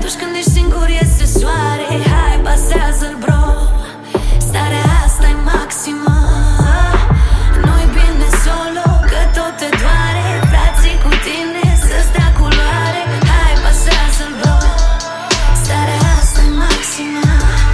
atunci când ești singur iese soare. Hai, pasează-l, bro. Starea asta e maximă. Nu-i bine solo, că tot te doare. Frații cu tine să-ți dea culoare. Hai, pasează-l, bro. Starea asta e maximă.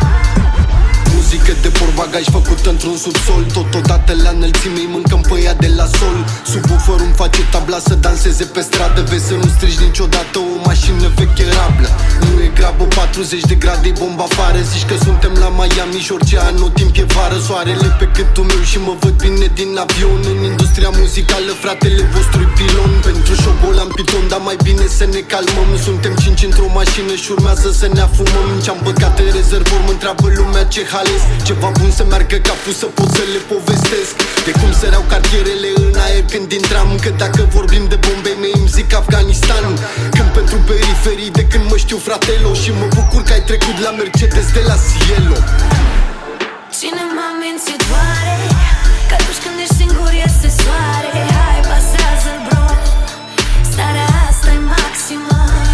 Muzică de portbagaj făcută într-un subsol. Totodată la înălțime îi mâncăm pe ea de la sol. Subwoofer îmi face tabla să danseze pe stradă. Vezi să nu strigi niciodată o mașină veche rablă. Nu e grabă, 40 de grade, e bomba afară. Zici că suntem la Miami și orice anotimp e vară. Soarele pe gâtul meu și mă văd bine din avion. În industria muzicală fratele vostru pilon. Pentru șobolan piton, dar mai bine să ne calmăm. Suntem 5 într-o mașină și urmează să ne afumăm. Ce-am băgat în rezervor, mă întreabă lumea ce hales. Ceva bun să meargă capul să pot să le povestesc. De cum săreau cartierele în aer când intram. Că dacă vorbim de bombe mei îmi zic Afganistan. Când pentru periferii de când mă știu fratelo. Și mă bucur că ai trecut la Mercedes de la Cielo. Cine m-a mințit doare, că atunci când ești singur iese soare. Hai, pasează-l, bro. Starea asta e maximă.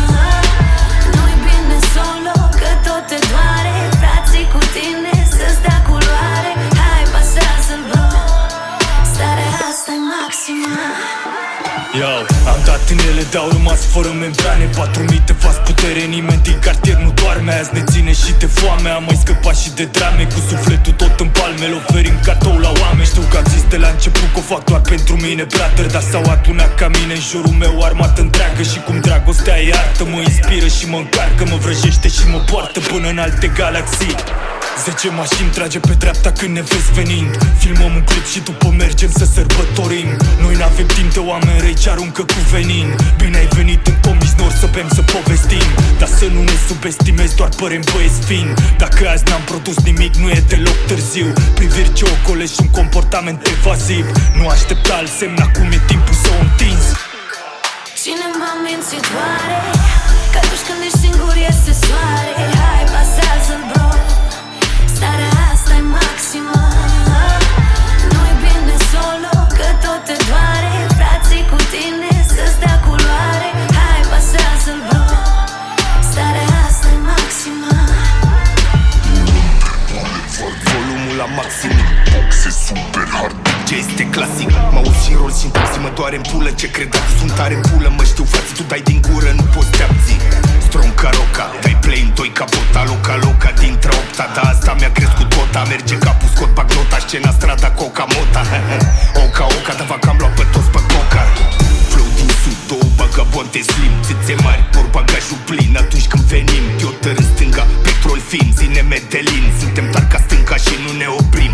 Nu-i bine solo, că tot te doare. Frații cu tine să-ți dea culoare. Hai, pasează-l, bro. Starea asta e maximă. Yo, am dat în ele, de-au rămas fără membrane. 4000 de vas putere, nimeni din cartier nu doarme. Azi ne ține și de foame, am mai scăpat și de drame. Cu sufletul tot în palme, oferim cadou la oameni. Știu că am zis de la început că o fac doar pentru mine, brother. Dar s-au adunat ca mine în jurul meu armată întreagă. Și cum dragostea e artă, mă inspiră și mă încarcă. Mă vrăjește și mă poartă până în alte galaxii. 10 mașini trage pe dreapta când ne vezi venind. Filmăm un clip și după mergem să sărbătorim. Noi n-avem timp de oameni răi ce aruncă cu venin. Bine ai venit în comisnor să bem să povestim. Dar să nu ne subestimezi, doar părem băieți fin. Dacă azi n-am produs nimic, nu e deloc târziu. Priviri ce ocole și un comportament evaziv. Nu aștepta alt semn, acum e timpul să o întinzi. Cine m-a mințit doare, că atunci când ești singur iese soare. Hai, pasează-l, bro. Starea asta e maximă. Nu-i bine solo, că tot te doare. Frații cu tine să-ți dea culoare. Hai, pasează-l, bro. Starea asta e maximă. Volumul la maxim, box e super hard. Ce este clasic, mă auzi și rol și întârzi, mă doare în pulă. Ce credeam că sunt tare în pulă, mă știu frate, tu dai din gură, nu poți te abții. Strong ca roca, dai play în doi ca bota. Loca, loca, dintre opta, dar asta mi-a crescut cota. Merge capul, scot bagnota, scena, strada, coca, mota. Oca, oca, dar vac am luat pe toți pe coca. Flow din sud, două bagabonte slim, țâțe mari, por bagajul plin. Atunci când venim, Piotr în stânga, petrol fin, zine Medellin. Suntem tari ca stânca și nu ne oprim.